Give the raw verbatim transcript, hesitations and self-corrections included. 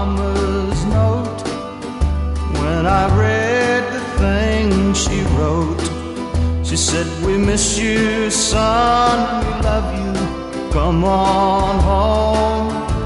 mama's note. When I read the thing she wrote, she said, we miss you, son, we love you, come on home.